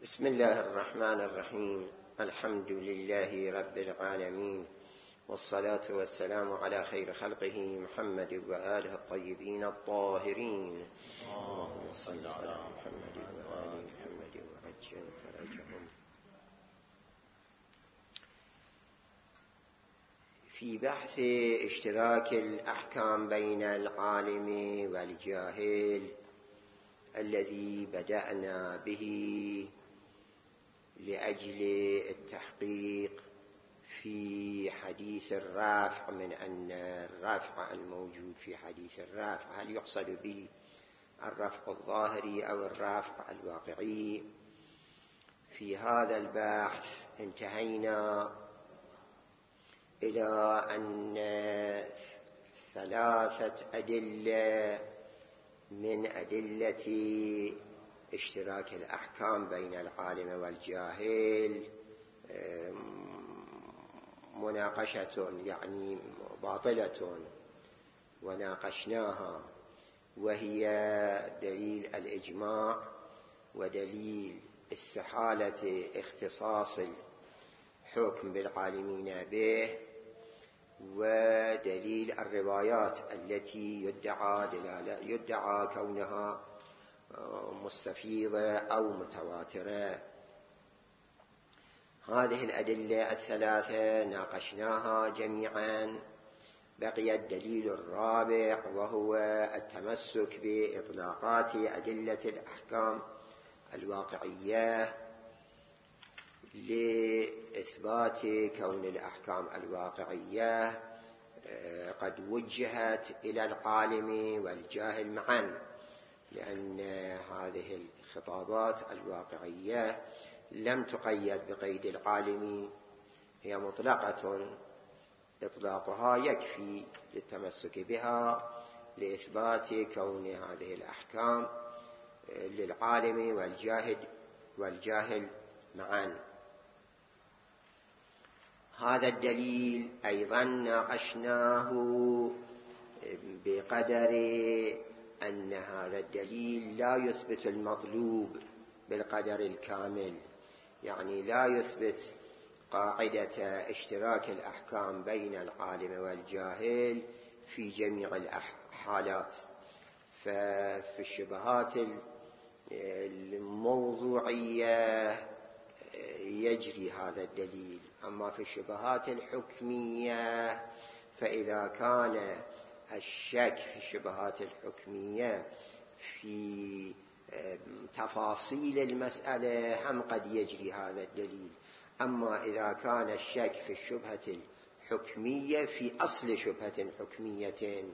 بسم الله الرحمن الرحيم. الحمد لله رب العالمين، والصلاة والسلام على خير خلقه محمد وآله الطيبين الطاهرين. اللهم صل على محمد وآل محمد وعجل فرجهم. في بحث اشتراك الأحكام بين العالم والجاهل الذي بدأنا به لأجل التحقيق في حديث الرافع، من أن الرافع الموجود في حديث الرافع هل يقصد به الرفع الظاهري أو الرافع الواقعي. في هذا البحث انتهينا إلى أن ثلاثة أدلة من أدلة اشتراك الأحكام بين العالم والجاهل مناقشة، يعني باطلة، وناقشناها، وهي دليل الإجماع، ودليل استحالة اختصاص الحكم بالعالمين به، ودليل الروايات التي يدعى كونها مستفيضة أو متواترة. هذه الأدلة الثلاثة ناقشناها جميعا. بقي الدليل الرابع، وهو التمسك بإطلاقات أدلة الأحكام الواقعية لإثبات كون الأحكام الواقعية قد وجهت إلى العالم والجاهل معا، لأن هذه الخطابات الواقعية لم تقيد بقيد العالم، هي مطلقة، إطلاقها يكفي للتمسك بها لإثبات كون هذه الأحكام للعالم والجاهل معا. هذا الدليل أيضا ناقشناه بقدر أن هذا الدليل لا يثبت المطلوب بالقدر الكامل، يعني لا يثبت قاعدة اشتراك الأحكام بين العالم والجاهل في جميع الحالات. ففي الشبهات الموضوعية يجري هذا الدليل، أما في الشبهات الحكمية فإذا كان الشك في الشبهات الحكمية في تفاصيل المسألة هم قد يجري هذا الدليل. أما إذا كان الشك في الشبهة الحكمية في أصل شبهة حكمية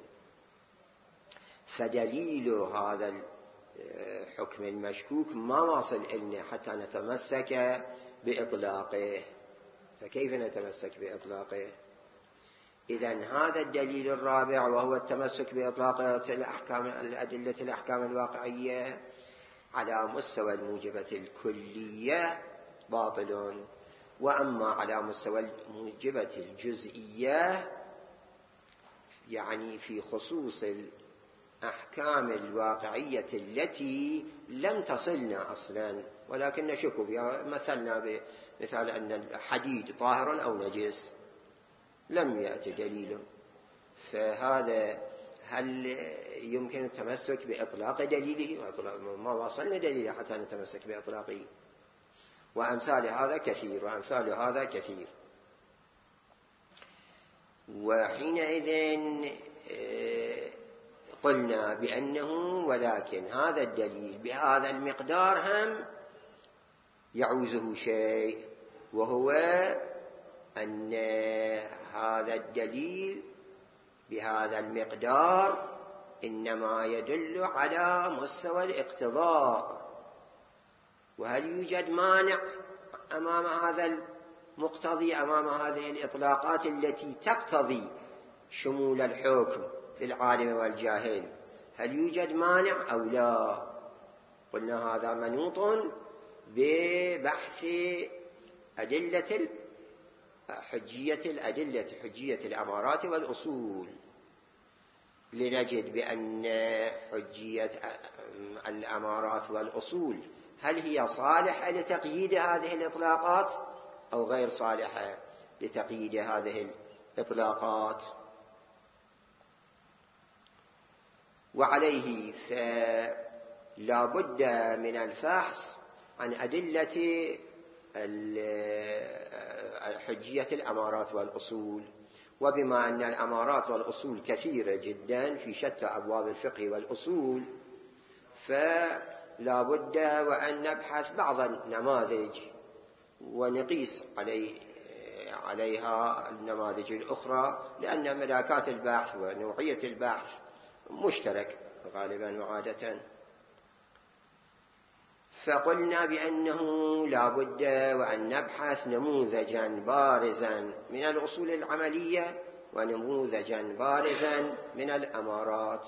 فدليل هذا الحكم المشكوك ما واصل إلنا حتى نتمسك بإطلاقه. فكيف نتمسك بإطلاقه؟ إذن هذا الدليل الرابع، وهو التمسك بإطلاق أدلة الأحكام الواقعية على مستوى الموجبة الكلية باطل، وأما على مستوى الموجبة الجزئية، يعني في خصوص الأحكام الواقعية التي لم تصلنا أصلا ولكن نشك بها، مثلنا بمثال أن الحديد طاهر أو نجس، لم يأتي دليل، فهذا هل يمكن التمسك بإطلاق دليله؟ ما وصلنا دليله حتى نتمسك بإطلاقه. وأمثال هذا كثير. وحينئذ قلنا بأنه ولكن هذا الدليل بهذا المقدار هم يعوزه شيء، وهو أن هذا الدليل بهذا المقدار إنما يدل على مستوى الاقتضاء. وهل يوجد مانع أمام هذا المقتضي، أمام هذه الإطلاقات التي تقتضي شمول الحكم للعالم والجاهل؟ هل يوجد مانع أو لا؟ قلنا هذا منوط ببحث أدلة حجية الأمارات والأصول، لنجد بأن حجية الأمارات والأصول هل هي صالحة لتقييد هذه الإطلاقات أو غير صالحة لتقييد هذه الإطلاقات؟ وعليه فلا بد من الفحص عن أدلة حجية الأمارات والأصول. وبما أن الأمارات والأصول كثيرة جدا في شتى أبواب الفقه والأصول، فلا بد وأن نبحث بعض النماذج ونقيس عليها النماذج الأخرى، لأن ملاكات البحث ونوعية البحث مشترك غالبا وعادة. فقلنا بأنه لا بد وأن نبحث نموذجا بارزا من الأصول العملية ونموذجا بارزا من الأمارات.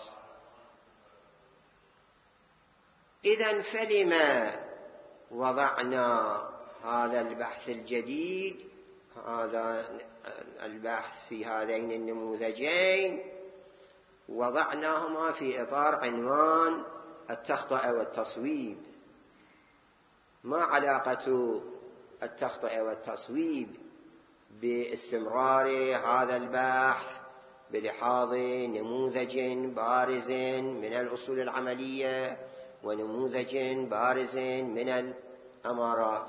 إذن فلما وضعنا هذا البحث الجديد، هذا البحث في هذين النموذجين، وضعناهما في إطار عنوان التخطئة والتصويب. ما علاقة التخطئة والتصويب باستمرار هذا البحث بلحاظ نموذج بارز من الأصول العملية ونموذج بارز من الأمارات؟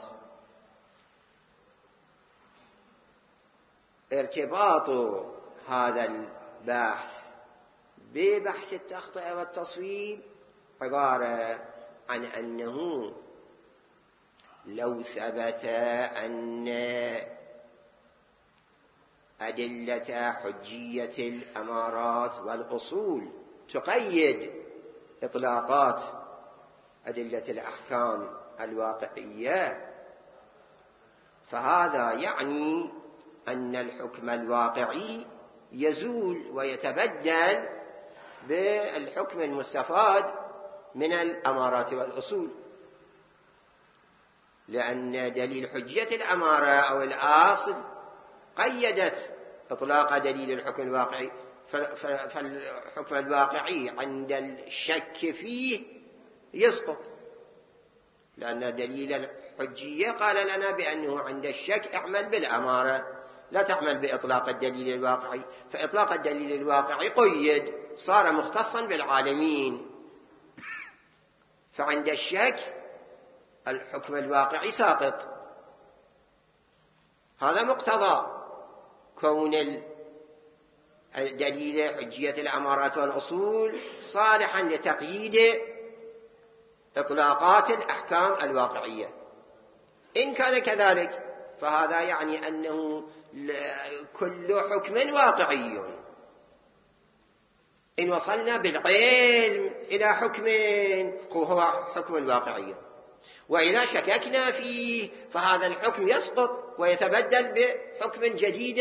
ارتباط هذا البحث ببحث التخطئة والتصويب عبارة عن أنه لو ثبت أن أدلة حجية الأمارات والأصول تقيد إطلاقات أدلة الأحكام الواقعية، فهذا يعني أن الحكم الواقعي يزول ويتبدل بالحكم المستفاد من الأمارات والأصول، لأن دليل حجية الأمارة أو الأصل قيدت إطلاق دليل الحكم الواقعي، فالحكم الواقعي عند الشك فيه يسقط، لأن دليل الحجية قال لنا بأنه عند الشك اعمل بالأمارة لا تعمل بإطلاق الدليل الواقعي، فإطلاق الدليل الواقعي قيد صار مختصا بالعالمين، فعند الشك الحكم الواقعي ساقط. هذا مقتضى كون دليل حجية الأمارات والأصول صالحا لتقييد إطلاقات الأحكام الواقعية. إن كان كذلك فهذا يعني أنه كل حكم واقعي. إن وصلنا بالعلم إلى حكم هو حكم واقعي، وإذا شككنا فيه فهذا الحكم يسقط ويتبدل بحكم جديد،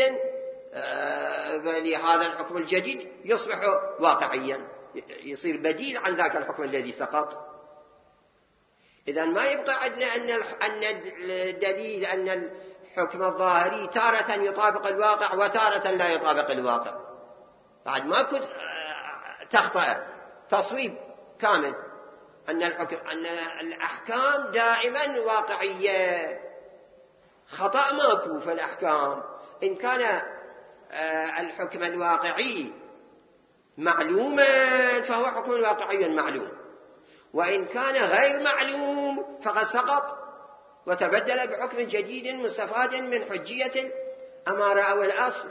لهذا الحكم الجديد يصبح واقعيا، يصير بديل عن ذاك الحكم الذي سقط. إذن ما يبقى عندنا أن الدليل أن الحكم الظاهري تارة يطابق الواقع وتارة لا يطابق الواقع، بعد ما كنت تخطئ تصويب كامل أن الأحكام دائما واقعية، خطأ ماكو في الأحكام. إن كان الحكم الواقعي معلوما فهو حكم واقعي معلوم، وإن كان غير معلوم فقد سقط وتبدل بحكم جديد مستفاد من حجية الأمارة أو الأصل،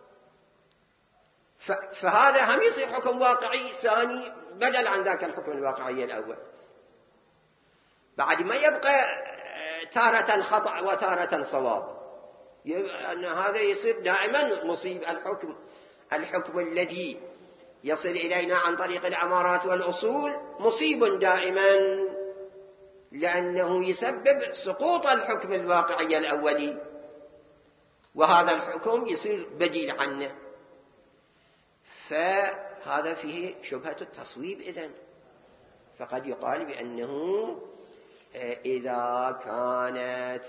فهذا هم يصير حكم واقعي ثاني بدل عن ذاك الحكم الواقعي الأول. بعد ما يبقى تارة خطأ وتارة صواب، أن هذا يصير دائما مصيب. الحكم الذي يصل إلينا عن طريق الأمارات والأصول مصيب دائما، لأنه يسبب سقوط الحكم الواقعي الأولي، وهذا الحكم يصير بديل عنه، فهذا فيه شبهة التصويب. إذن فقد يقال بأنه إذا كانت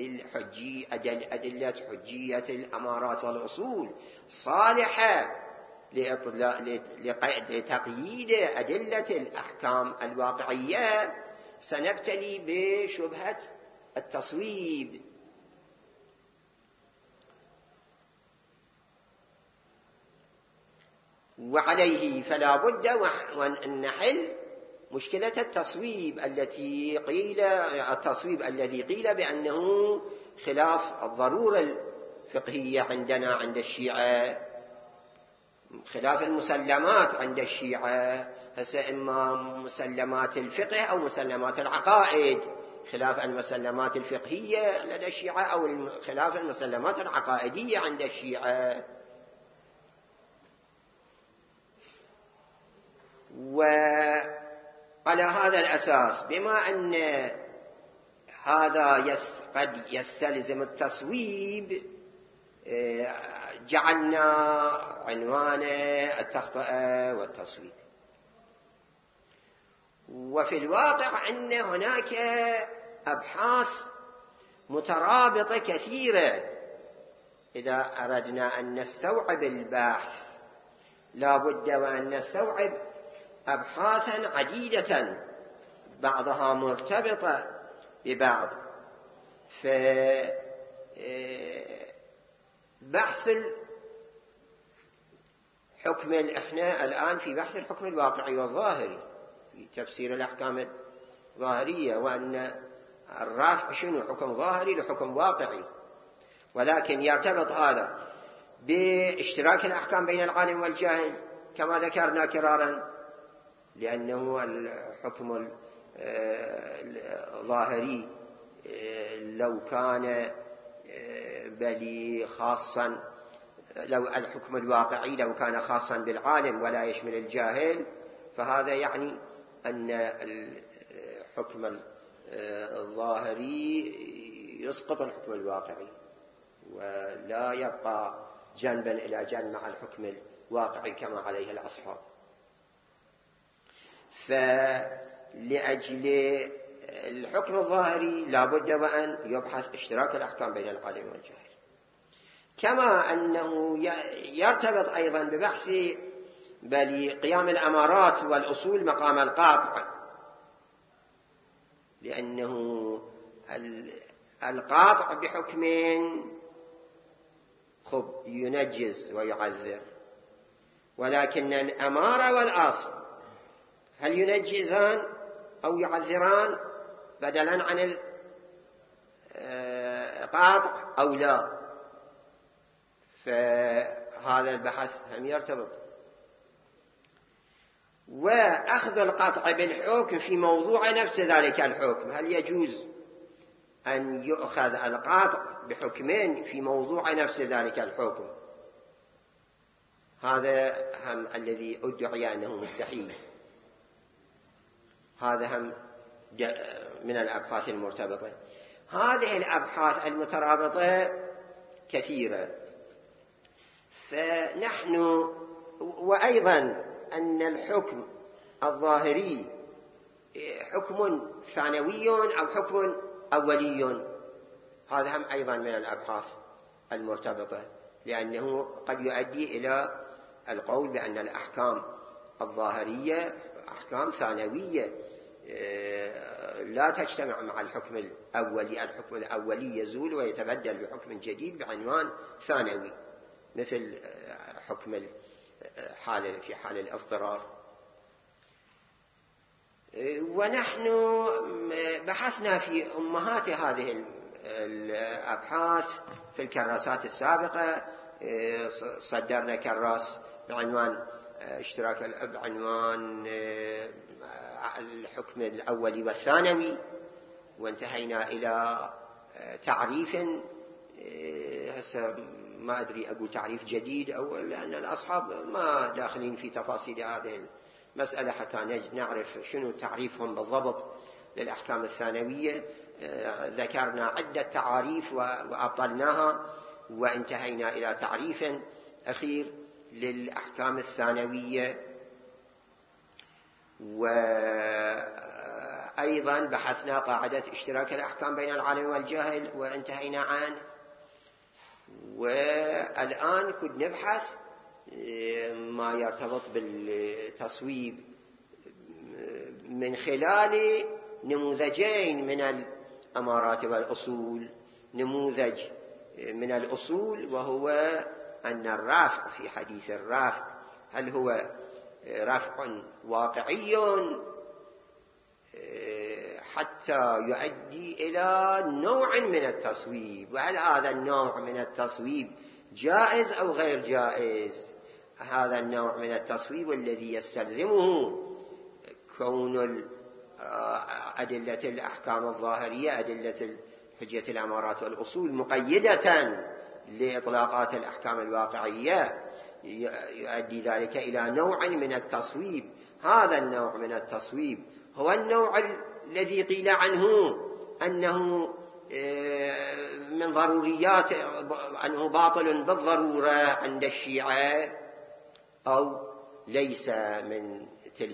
أدلة حجية الأمارات والأصول صالحة لتقييد أدلة الأحكام الواقعية، سنبتلي بشبهة التصويب. وعليه فلا بد وأن نحل مشكلة التصويب الذي قيل بأنه خلاف الضرورة الفقهية عندنا عند الشيعة، خلاف المسلمات عند الشيعة، إما مسلمات الفقه أو مسلمات العقائد، خلاف المسلمات الفقهية لدى الشيعة أو خلاف المسلمات العقائدية عند الشيعة. وعلى هذا الأساس بما أن هذا قد يستلزم التصويب جعلنا عنوان التخطئة والتصويب. وفي الواقع أن هناك أبحاث مترابطة كثيرة. إذا أردنا أن نستوعب البحث لا بد وأن نستوعب أبحاثا عديدة بعضها مرتبطة ببعض. فبحث الحكم إحنا الآن في بحث الحكم الواقعي والظاهري في تفسير الأحكام الظاهرية، وأن الرافع شنو؟ حكم ظاهري لحكم واقعي. ولكن يرتبط هذا باشتراك الأحكام بين العالم والجاهل كما ذكرنا كرارا، لأنه الحكم الظاهري لو كان بلي خاصا، لو الحكم الواقعي لو كان خاصا بالعالم ولا يشمل الجاهل، فهذا يعني أن الحكم الظاهري يسقط الحكم الواقعي ولا يبقى جنبا إلى جنب مع الحكم الواقعي كما عليه الأصحاب. فلأجل الحكم الظاهري لا بد وأن يبحث اشتراك الأحكام بين العالم والجاهل، كما أنه يرتبط أيضا ببحث قيام الأمارات والأصول مقام القاطع، لأنه القاطع بحكم ينجز ويعذر، ولكن الأمارة والأصل هل ينجزان أو يعذران بدلا عن القاطع أو لا؟ فهذا البحث هم يرتبط. وأخذ القطع بالحكم في موضوع نفس ذلك الحكم، هل يجوز أن يؤخذ القطع بحكمين في موضوع نفس ذلك الحكم؟ هذا هم الذي أدعي أنه مستحيل. هذا هم من الأبحاث المرتبطة. هذه الأبحاث المترابطة كثيرة. فنحن وأيضا أن الحكم الظاهري حكم ثانوي أو حكم أولي، هذا هم أيضا من الأبحاث المرتبطة، لأنه قد يؤدي إلى القول بأن الأحكام الظاهرية أحكام ثانوية لا تجتمع مع الحكم الأولي. الحكم الأولي يزول ويتبدل بحكم جديد بعنوان ثانوي، مثل حكم في حال الاضطرار. ونحن بحثنا في أمهات هذه الأبحاث في الكراسات السابقة. صدرنا كراس بعنوان اشتراك بعنوان الحكم الأولي والثانوي، وانتهينا إلى تعريف، هسه ما أدري أقول تعريف جديد أو لأن الأصحاب ما داخلين في تفاصيل هذه المسألة حتى نعرف شنو تعريفهم بالضبط للأحكام الثانوية. ذكرنا عدة تعاريف وأبطلناها، وانتهينا إلى تعريف أخير للأحكام الثانوية. وأيضا بحثنا قاعدة اشتراك الأحكام بين العالم والجاهل وانتهينا عنه. والآن كنا نبحث ما يرتبط بالتصويب من خلال نموذجين من الأمارات والأصول. نموذج من الأصول وهو أن الرفع في حديث الرفع هل هو رفع واقعي حتى يؤدي إلى نوع من التصويب، وهل هذا النوع من التصويب جائز أو غير جائز. هذا النوع من التصويب الذي يستلزمه كون أدلة الأحكام الظاهرية، أدلة حجية الأمارات والأصول مقيدة لإطلاقات الأحكام الواقعية، يؤدي ذلك إلى نوع من التصويب. هذا النوع من التصويب هو النوع الذي قيل عنه أنه من ضروريات، أنه باطل بالضرورة عند الشيعة، أو ليس من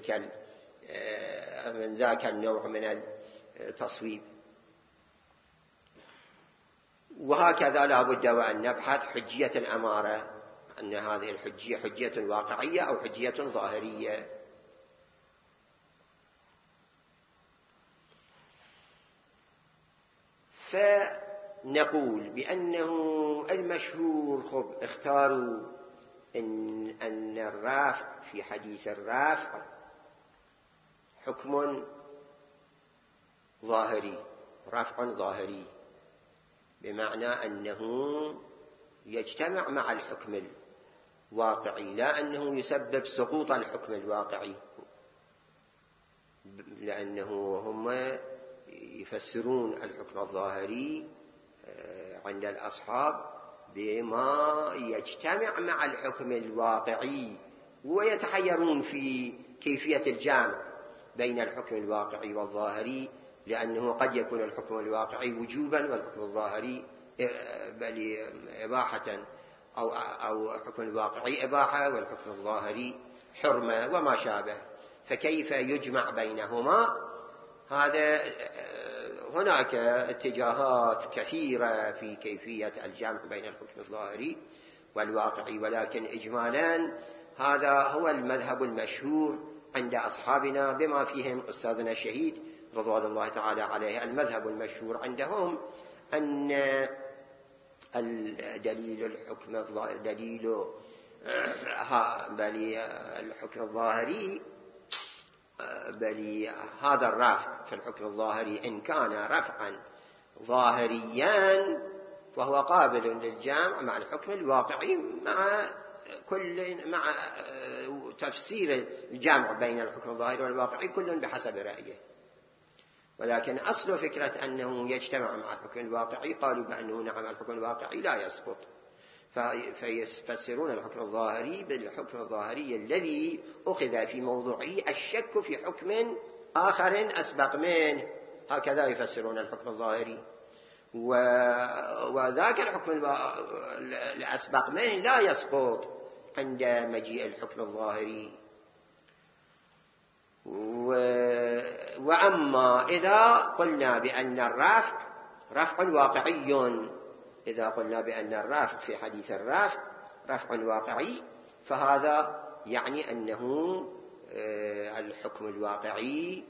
من ذاك النوع من التصويب. وهكذا لا بد وأن نبحث حجية الأمارة، أن هذه الحجية حجية واقعية أو حجية ظاهرية. فنقول بأنه المشهور اختاروا أن الرافع في حديث الرافع حكم ظاهري، رفع ظاهري، بمعنى أنه يجتمع مع الحكم الواقعي، لا أنه يسبب سقوط الحكم الواقعي، لأنه هم يفسرون الحكم الظاهري عند الأصحاب بما يجتمع مع الحكم الواقعي، ويتحيرون في كيفية الجمع بين الحكم الواقعي والظاهري، لأنه قد يكون الحكم الواقعي وجوبا والحكم الظاهري بل إباحة، أو حكم الواقعي إباحة والحكم الظاهري حرمة وما شابه، فكيف يجمع بينهما؟ هذا هناك اتجاهات كثيرة في كيفية الجمع بين الحكم الظاهري والواقعي، ولكن إجمالا هذا هو المذهب المشهور عند أصحابنا بما فيهم أستاذنا الشهيد رضوان الله تعالى عليه. المذهب المشهور عندهم أن دليل الحكم الظاهري، دليل الحكم الظاهري، بل هذا الرفع في الحكم الظاهري إن كان رفعا ظاهريا فهو قابل للجمع مع الحكم الواقعي، مع تفسير الجمع بين الحكم الظاهري والواقعي كل بحسب رأيه. ولكن أصل فكرة أنه يجتمع مع الحكم الواقعي قالوا بأنه نعم الحكم الواقعي لا يسقط، فيفسرون الحكم الظاهري بالحكم الظاهري الذي أخذ في موضوعه الشك في حكم آخر أسبق منه، هكذا يفسرون الحكم الظاهري، وذاك الحكم الأسبق منه لا يسقط عند مجيء الحكم الظاهري. وأما إذا قلنا بأن الرفع رفع واقعي، إذا قلنا بأن الرفع في حديث الرفع رفع واقعي، فهذا يعني أنه الحكم الواقعي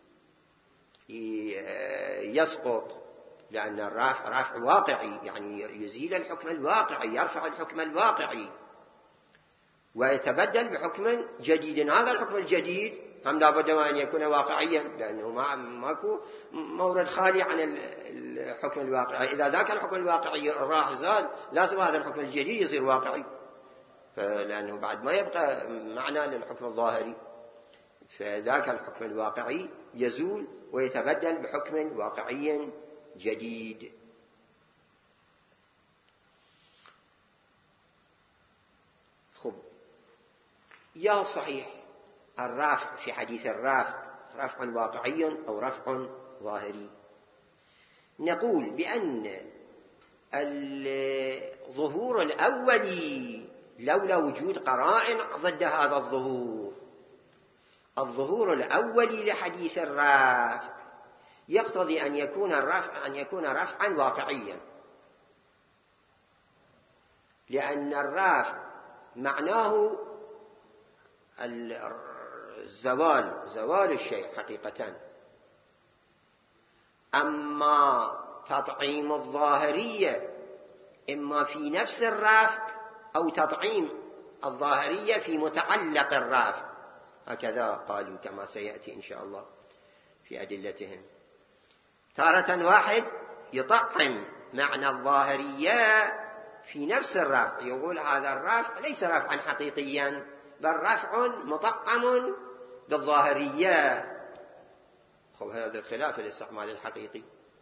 يسقط، لأن الرفع رفع واقعي يعني يزيل الحكم الواقعي، يرفع الحكم الواقعي ويتبدل بحكم جديد. هذا الحكم الجديد هم لابد أن يكون واقعيا، لأنه ماكو مورد خالي عن الحكم الواقعي. إذا ذاك الحكم الواقعي راح زال، لازم هذا الحكم الجديد يصير واقعي، لأنه بعد ما يبقى معنى للحكم الظاهري، فذاك الحكم الواقعي يزول ويتبدل بحكم واقعي جديد. خب، يا صحيح الرافع في حديث الرافع رفع واقعي أو رفع ظاهري؟ نقول بأن الظهور الأولي لولا وجود قرائن ضد هذا الظهور الأولي لحديث الرافع يقتضي أن يكون رفعا واقعيا، لأن الرافع معناه زوال الشيء حقيقة، أما تطعيم الظاهرية إما في نفس الرفع أو تطعيم الظاهرية في متعلق الرفع، هكذا قالوا كما سيأتي إن شاء الله في أدلتهم. تارة واحد يطعم معنى الظاهرية في نفس الرفع، يقول هذا الرفع ليس رفعا حقيقيا بل رفع مطعم بالظاهرية، هذا خلاف الاستعمال الحقيقي.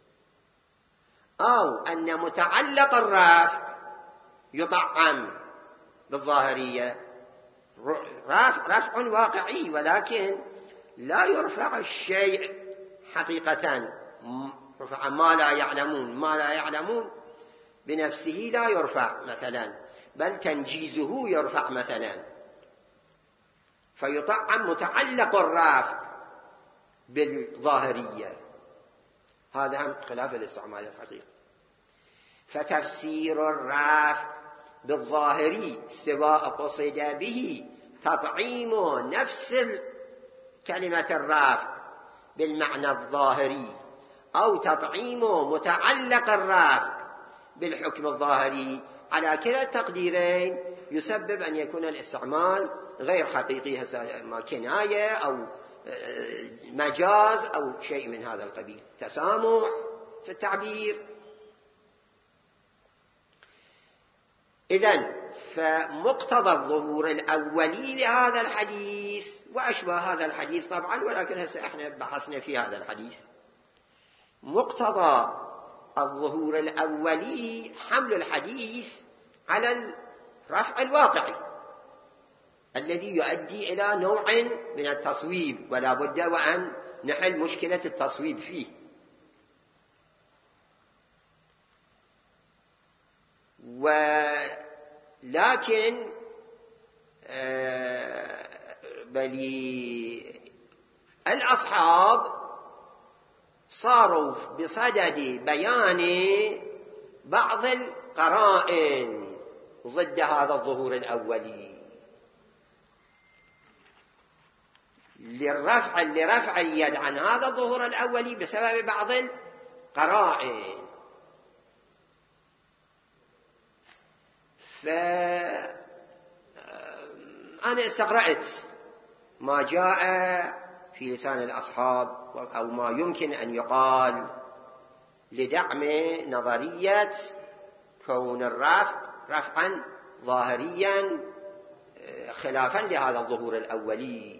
أو أن متعلق الرفع يطعم بالظاهرية، رفع واقعي ولكن لا يرفع الشيء حقيقة، رفع ما لا يعلمون، ما لا يعلمون بنفسه لا يرفع مثلا بل تنجيزه يرفع مثلا، فيطعم متعلق الرفع بالظاهرية، هذا هم خلاف الاستعمال الحقيقي. فتفسير الرفع بالظاهري سواء قصد به تطعيم نفس كلمة الرفع بالمعنى الظاهري أو تطعيم متعلق الرفع بالحكم الظاهري، على كلا التقديرين يسبب أن يكون الاستعمال غير حقيقي، ما كناية أو مجاز أو شيء من هذا القبيل، تسامح في التعبير. إذن فمقتضى الظهور الأولي لهذا الحديث وأشبه هذا الحديث طبعا، ولكن هسه احنا بحثنا في هذا الحديث، مقتضى الظهور الأولي حمل الحديث على الرفع الواقعي الذي يؤدي إلى نوع من التصويب، ولا بد وأن نحل مشكلة التصويب فيه. ولكن بل الأصحاب صاروا بصدد بيان بعض القرائن ضد هذا الظهور الأولي لرفع اليد عن هذا الظهور الأولي بسبب بعض القرائن. فأنا استقرأت ما جاء في لسان الأصحاب أو ما يمكن أن يقال لدعم نظرية كون الرفع رفعا ظاهريا خلافا لهذا الظهور الأولي.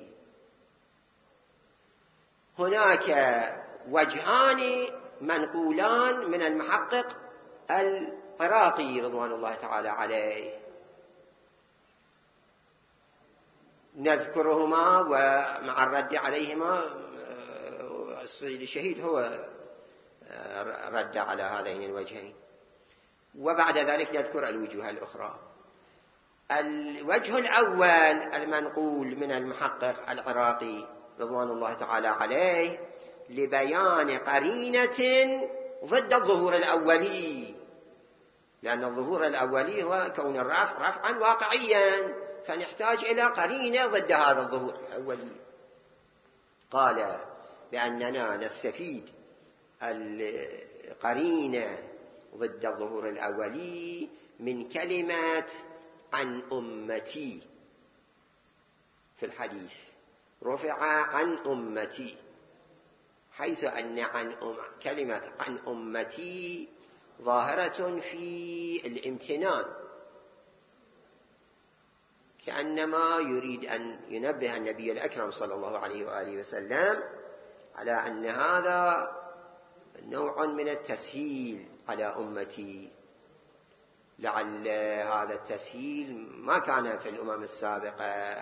هناك وجهان منقولان من المحقق العراقي رضوان الله تعالى عليه، نذكرهما ومع الرد عليهما السيد الشهيد هو رد على هذين الوجهين، وبعد ذلك نذكر الوجوه الأخرى. الوجه الأول المنقول من المحقق العراقي رضوان الله تعالى عليه لبيان قرينة ضد الظهور الأولي، لأن الظهور الأولي هو كون الرفع رفعا واقعيا، فنحتاج إلى قرينة ضد هذا الظهور الأولي. قال بأننا نستفيد القرينة ضد الظهور الأولي من كلمة عن أمتي في الحديث، رفع عن أمتي، حيث أن كلمة عن أمتي ظاهرة في الامتنان، كأنما يريد أن ينبه النبي الأكرم صلى الله عليه وآله وسلم على أن هذا نوع من التسهيل على أمتي، لعل هذا التسهيل ما كان في الأمم السابقة،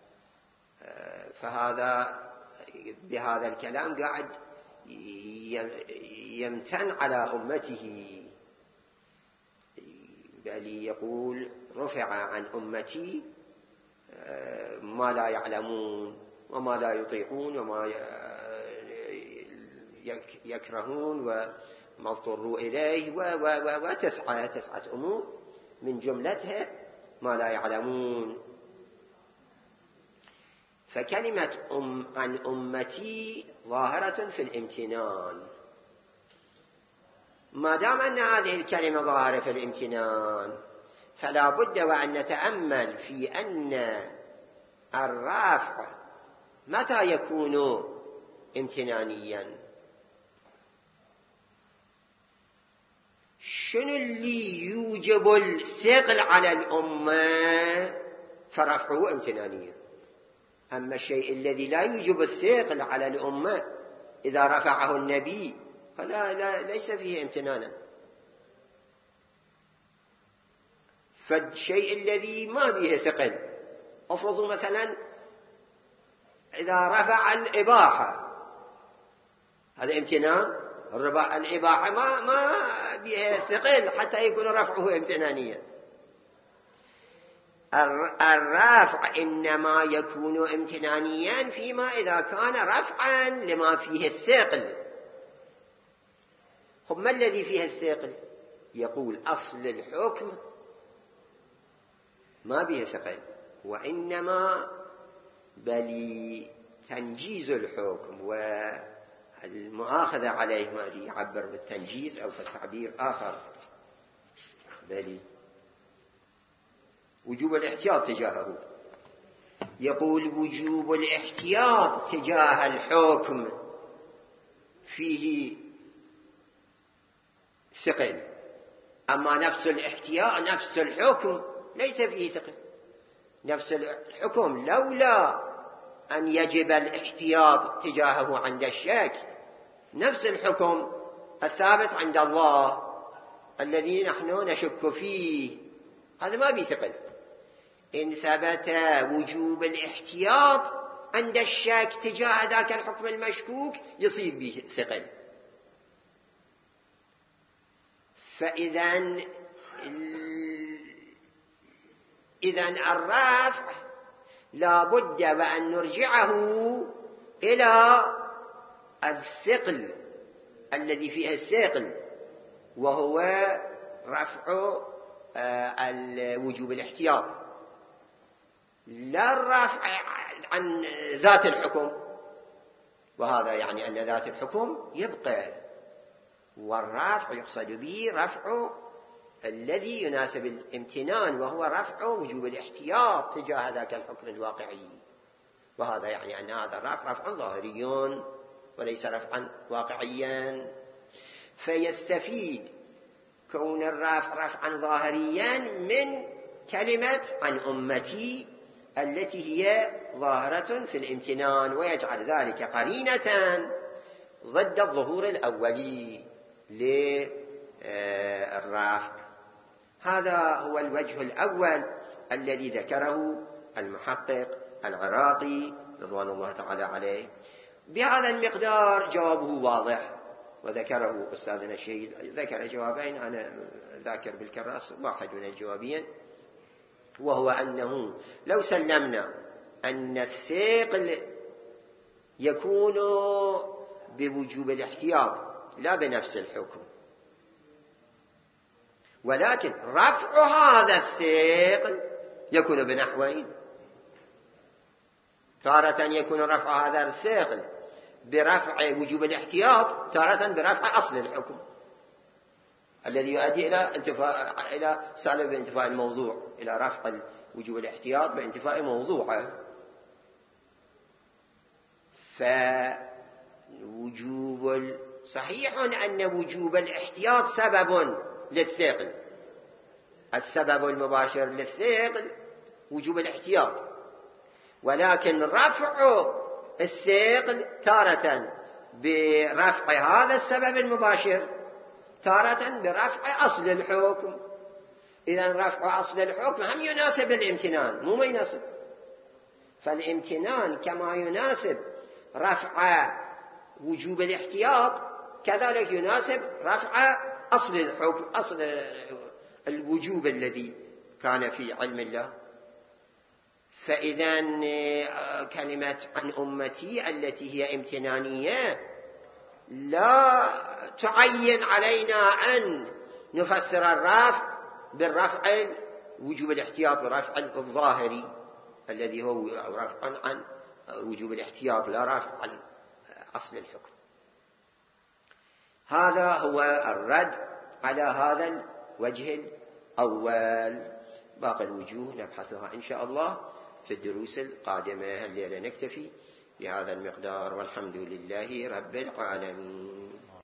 فهذا بهذا الكلام قاعد يمتن على أمته، بل يقول رفع عن أمتي ما لا يعلمون وما لا يطيعون وما يكرهون وما اضطروا إليه وتسعة أمور من جملتها ما لا يعلمون. فكلمة عن أمتي ظاهرة في الامتنان، ما دام أن هذه الكلمة ظاهرة في الامتنان فلا بد وأن نتأمل في أن الرفع متى يكون امتنانيا. شنو اللي يوجب الثقل على الأمة فرفعه امتنانيا. أما الشيء الذي لا يوجب الثقل على الأمة إذا رفعه النبي ليس فيه امتنانا. فالشيء الذي ما به ثقل، افرضوا مثلا إذا رفع الإباحة هذا امتنان. الإباحة ما بها ثقل حتى يكون رفعه امتنانيا. الرفع إنما يكون امتنانيا فيما إذا كان رفعا لما فيه الثقل. ما الذي فيه الثقل؟ يقول أصل الحكم ما به ثقل، وإنما بل تنجيز الحكم والمؤاخذة عليه، ما يعبر بالتنجيز أو بالتعبير آخر، بل وجوب الاحتياط تجاهه. يقول وجوب الاحتياط تجاه الحكم فيه ثقل، أما نفس الاحتياط نفس الحكم ليس فيه ثقل. نفس الحكم لولا أن يجب الاحتياط تجاهه عند الشك، نفس الحكم الثابت عند الله الذي نحن نشك فيه هذا ما به ثقل. إن ثبت وجوب الاحتياط عند الشك تجاه ذاك الحكم المشكوك يصيب به ثقل. فإذن الرفع لا بد وأن نرجعه إلى الثقل الذي فيه الثقل، وهو رفع وجوب الاحتياط، لا الرفع عن ذات الحكم. وهذا يعني أن ذات الحكم يبقى، والرفع يقصد به رفع الذي يناسب الامتنان، وهو رفع وجوب الاحتياط تجاه ذاك الحكم الواقعي. وهذا يعني أن هذا الرفع رفع ظاهري وليس رفعا واقعيا. فيستفيد كون الرفع رفعا ظاهريا من كلمة عن أمتي التي هي ظاهرة في الامتنان، ويجعل ذلك قرينة ضد الظهور الأولي للرفع. هذا هو الوجه الأول الذي ذكره المحقق العراقي رضوان الله تعالى عليه. بهذا المقدار جوابه واضح، وذكره أستاذنا الشهيد، ذكر جوابين أنا ذاكر بالكراس واحد من الجوابين، وهو أنه لو سلمنا أن الثقل يكون بوجوب الاحتياط لا بنفس الحكم، ولكن رفع هذا الثقل يكون بنحوين. تارة يكون رفع هذا الثقل برفع وجوب الاحتياط، تارة برفع أصل الحكم الذي يؤدي إلى سالب بانتفاء الموضوع، إلى رفع وجوب الاحتياط بانتفاء موضوعه. فوجوب صحيح أن وجوب الاحتياط سبب للثقل، السبب المباشر للثقل وجوب الاحتياط، ولكن رفع الثقل تارة برفع هذا السبب المباشر، تارة برفع أصل الحكم. إذن رفع أصل الحكم هم يناسب الامتنان، مو ما يناسب. فالامتنان كما يناسب رفع وجوب الاحتياط كذلك يناسب رفع أصل الحكم، أصل الوجوب الذي كان في علم الله. فإذن كلمة عن أمتي التي هي امتنانية لا تعين علينا أن نفسر الرفع بالرفع وجوب الاحتياط ورفع الظاهري الذي هو رفع عن وجوب الاحتياط، لا رفع عن أصل الحكم. هذا هو الرد على هذا الوجه الأول. باقي الوجوه نبحثها إن شاء الله في الدروس القادمة. الليلة نكتفي بهذا المقدار، والحمد لله رب العالمين.